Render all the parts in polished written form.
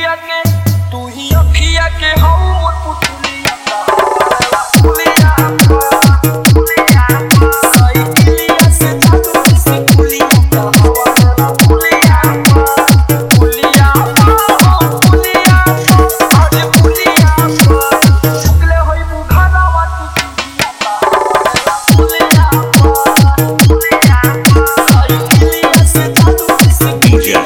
अखिया के हौ मोर पुतलिया पुलिया साइकिलिया से जादू से पुलिया पुलिया पुलिया पुलिया अरे पुलिया शुक्ले होई मुखारावा पुलिया पुलिया साइकिलिया से जादू से पुलिया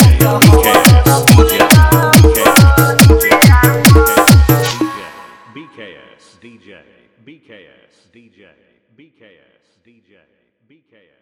BKS DJ, BKS DJ, BKS DJ, BKS.